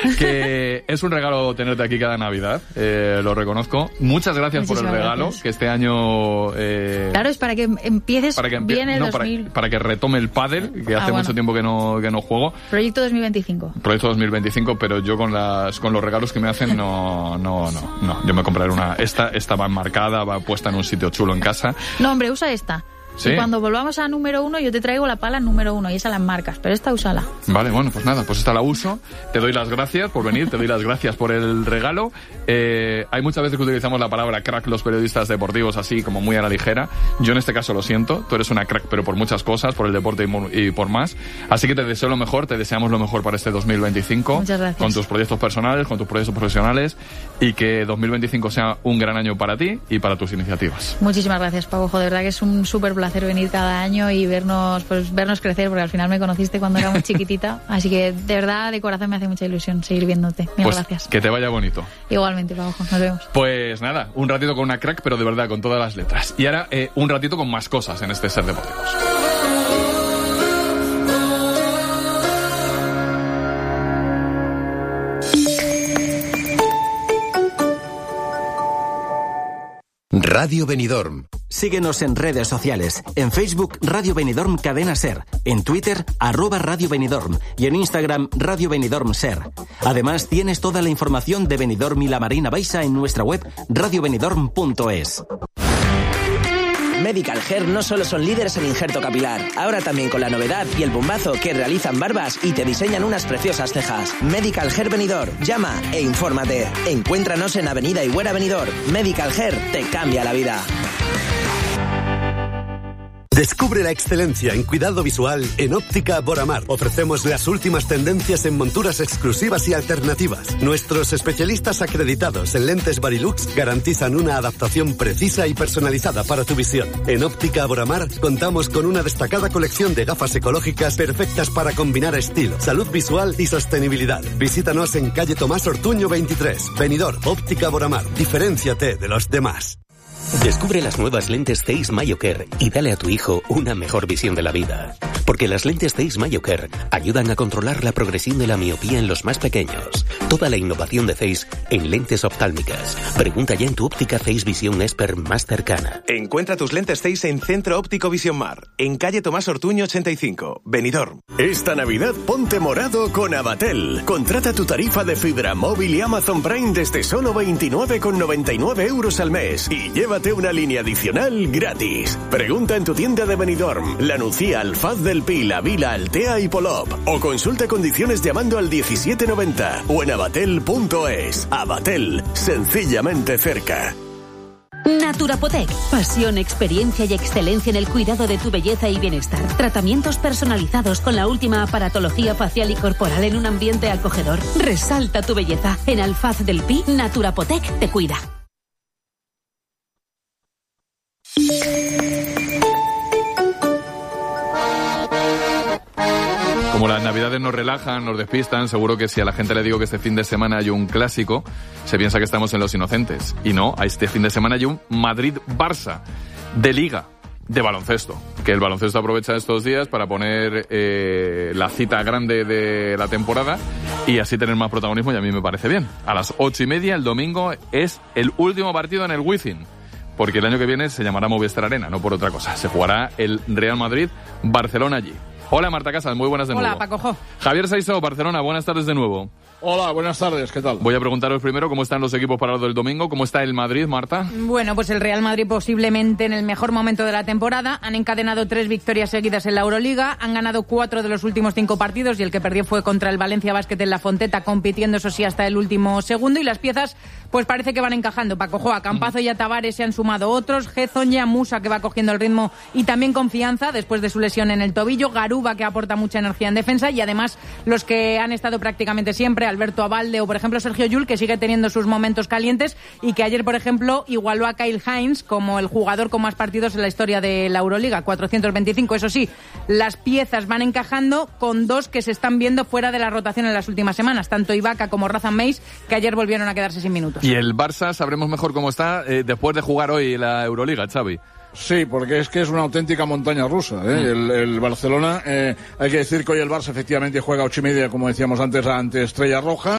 que es un regalo tenerte aquí cada Navidad, lo reconozco. Muchas gracias por el regalo, que este año... claro, es para que empieces bien el 2000. Para que retome el pádel, que hace mucho tiempo que no juego. Proyecto 2025. Proyecto 2025, pero yo con los regalos que me hacen no. Yo me compraré una... Esta va enmarcada, va puesta en un sitio chulo en casa. No, hombre, usa esta. ¿Sí? Y cuando volvamos a número 1, yo te traigo la pala número 1 y esa la enmarcas, pero esta úsala. Vale, bueno, pues nada, pues esta la uso. Te doy las gracias por venir, te doy las gracias por el regalo. Hay muchas veces que utilizamos la palabra crack los periodistas deportivos así como muy a la ligera. Yo en este caso lo siento, tú eres una crack pero por muchas cosas, por el deporte y por más. Así que te deseo lo mejor, te deseamos lo mejor para este 2025. Muchas gracias. Con tus proyectos personales, con tus proyectos profesionales y que 2025 sea un gran año para ti y para tus iniciativas. Muchísimas gracias, Pau. De verdad que es un súper placer venir cada año y vernos crecer, porque al final me conociste cuando era muy chiquitita, así que de verdad de corazón me hace mucha ilusión seguir viéndote. Mil gracias. Que te vaya bonito. Igualmente, Pau, nos vemos. Pues nada, un ratito con una crack, pero de verdad con todas las letras. Y ahora un ratito con más cosas en este Ser Deportivos. Radio Benidorm. Síguenos en redes sociales. En Facebook, Radio Benidorm Cadena Ser. En Twitter, @Radio Benidorm. Y en Instagram, Radio Benidorm Ser. Además, tienes toda la información de Benidorm y la Marina Baixa en nuestra web radiobenidorm.es. Medical Hair no solo son líderes en injerto capilar, ahora también con la novedad y el bombazo que realizan barbas y te diseñan unas preciosas cejas. Medical Hair Benidorm. Llama e infórmate. Encuéntranos en Avenida Higuera Benidorm. Medical Hair te cambia la vida. Descubre la excelencia en cuidado visual en Óptica Boramar. Ofrecemos las últimas tendencias en monturas exclusivas y alternativas. Nuestros especialistas acreditados en lentes Varilux garantizan una adaptación precisa y personalizada para tu visión. En Óptica Boramar contamos con una destacada colección de gafas ecológicas perfectas para combinar estilo, salud visual y sostenibilidad. Visítanos en calle Tomás Ortuño 23, Benidorm. Óptica Boramar. Diferénciate de los demás. Descubre las nuevas lentes Zeiss MyoCare y dale a tu hijo una mejor visión de la vida. Porque las lentes Zeiss MyoCare ayudan a controlar la progresión de la miopía en los más pequeños. Toda la innovación de Zeiss en lentes oftálmicas. Pregunta ya en tu óptica Zeiss Visión Expert más cercana. Encuentra tus lentes Zeiss en Centro Óptico Visión Mar, en calle Tomás Ortuño 85, Benidorm. Esta Navidad ponte morado con Abatel. Contrata tu tarifa de fibra móvil y Amazon Prime desde solo 29,99 € al mes y llévate una línea adicional gratis. Pregunta en tu tienda de Benidorm, La Nucía, Alfaz del Pi, La Vila, Altea y Polop. O consulta condiciones llamando al 1790 o en abatel.es. Abatel, sencillamente cerca. Naturapotec. Pasión, experiencia y excelencia en el cuidado de tu belleza y bienestar. Tratamientos personalizados con la última aparatología facial y corporal en un ambiente acogedor. Resalta tu belleza. En Alfaz del Pi, Naturapotec te cuida. Como las navidades nos relajan, nos despistan, seguro que si a la gente le digo que este fin de semana hay un clásico, se piensa que estamos en Los Inocentes. Y no, este fin de semana hay un Madrid-Barça de Liga, de baloncesto. Que el baloncesto aprovecha estos días para poner la cita grande de la temporada y así tener más protagonismo, y a mí me parece bien. A las 8:30 el domingo es el último partido en el Wizzing, porque el año que viene se llamará Movistar Arena, no por otra cosa. Se jugará el Real Madrid-Barcelona allí. Hola Marta Casas, muy buenas de nuevo. Hola Paco Jo. Javier Saiso, Barcelona, buenas tardes de nuevo. Hola, buenas tardes, ¿qué tal? Voy a preguntaros primero cómo están los equipos para lo del domingo, cómo está el Madrid, Marta. Bueno, pues el Real Madrid posiblemente en el mejor momento de la temporada. Han encadenado 3 victorias seguidas en la Euroliga, han ganado 4 de los últimos 5 partidos y el que perdió fue contra el Valencia Basket en la Fonteta, compitiendo eso sí hasta el último segundo, y las piezas pues parece que van encajando. Paco Jo, a Campazo y a Tavares se han sumado otros, Hezonja, Musa que va cogiendo el ritmo y también confianza después de su lesión en el tobillo, Garuba que aporta mucha energía en defensa y además los que han estado prácticamente siempre, Alberto Abalde o por ejemplo Sergio Llull, que sigue teniendo sus momentos calientes y que ayer por ejemplo igualó a Kyle Hines como el jugador con más partidos en la historia de la Euroliga, 425. Eso sí, las piezas van encajando con 2 que se están viendo fuera de la rotación en las últimas semanas, tanto Ibaka como Razan Meis, que ayer volvieron a quedarse sin minutos. Y el Barça sabremos mejor cómo está después de jugar hoy la Euroliga, Xavi. Sí, porque es que es una auténtica montaña rusa, ¿eh? El Barcelona, hay que decir que hoy el Barça efectivamente juega a 8:30, como decíamos antes, ante Estrella Roja.